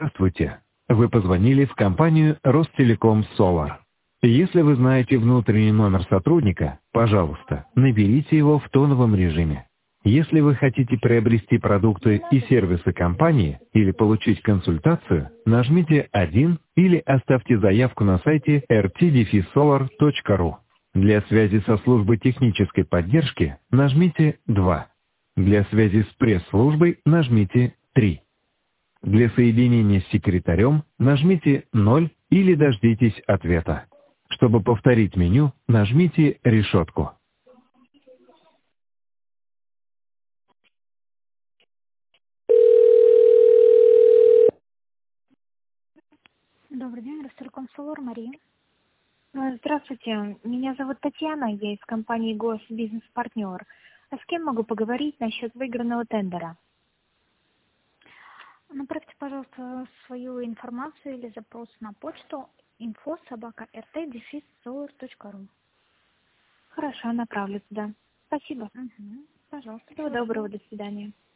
Здравствуйте. Вы позвонили в компанию Ростелеком Solar. Если вы знаете внутренний номер сотрудника, пожалуйста, наберите его в тоновом режиме. Если вы хотите приобрести Не продукты и надо. сервисы компании или получить консультацию, нажмите 1 или оставьте заявку на сайте rt-solar.ru. Для связи со службой технической поддержки нажмите 2. Для связи с пресс-службой нажмите 3. Для соединения с секретарем нажмите 0 или дождитесь ответа. Чтобы повторить меню, нажмите решетку. Добрый день, Ростелеком Solar, Мария. Здравствуйте, меня зовут Татьяна, я из компании ГОС Бизнес-партнер. А с кем могу поговорить насчет выигранного тендера? Направьте, пожалуйста, свою информацию или запрос на почту info@rt-solar.ru. Хорошо, направлю туда. Спасибо. Пожалуйста, Всего всего доброго, доброго. до свидания.